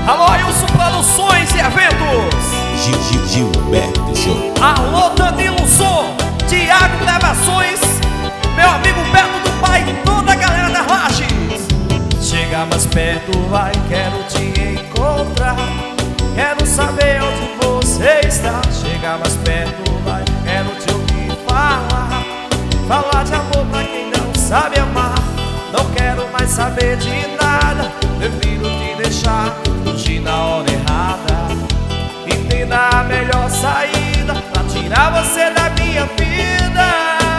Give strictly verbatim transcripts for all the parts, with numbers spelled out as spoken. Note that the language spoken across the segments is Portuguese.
Alô, Ailson Produções e Eventos. Gil, Gil, Gilberto Show. Alô, Danilo Som, Thiago Gravações, meu amigo Beto do Pai e toda a galera da Lages. Chega mais perto, vai, quero te encontrar. Quero saber onde você está. Chega mais perto, vai, quero te ouvir falar. Falar de amor pra quem não sabe amar. Não quero mais saber de nada. Prefiro te deixar fugir na hora errada. Entenda a melhor saída pra tirar você da minha vida.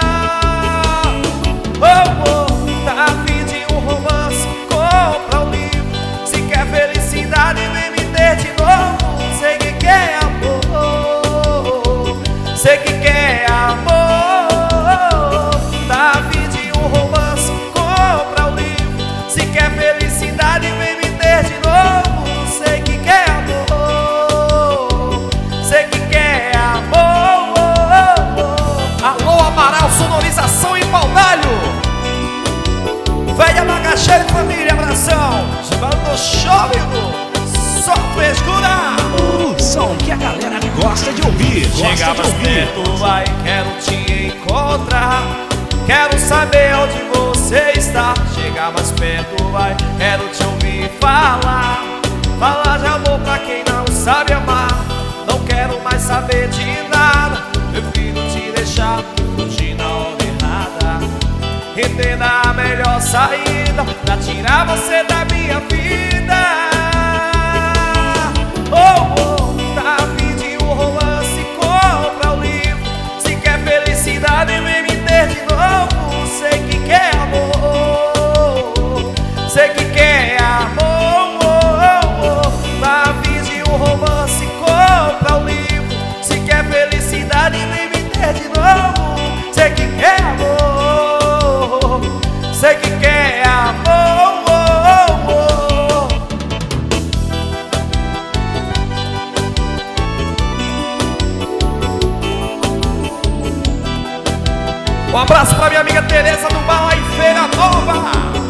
Oh, oh, tá a fim de um romance? Compra um livro. Se quer felicidade, vem me ter de novo. Sei que quer amor, sei que quer amor. Tá a fim de um romance? Compra um livro. Se quer felicidade, vem me ter de novo. Sei que quer amor, sei que quer amor. Alô, Amaral, sonorização e Paudalho. Velha Macaxeira e família, abração. Chegando no show, só frescura. O som que a galera gosta de ouvir. Chega mais perto, vai, quero te encontrar. Quero saber onde você está. Chega mais perto, vai, quero te ouvir falar. Falar de amor pra quem não sabe amar. Não quero mais saber de nada. Prefiro te deixar fugir na hora errada. Entenda a melhor saída pra tirar você da minha vida. Oh, oh, tá a fim de um romance? Compra o livro. Se quer felicidade, vem me ter de novo. Sei que quer amor, sei que quer amor. Oh, oh, tá a fim de um romance? Compra o livro. Se quer felicidade, vem me ter de novo. Sei que quer amor, sei que quer amor. Um abraço pra minha amiga Tereza do Bar lá em Feira Nova.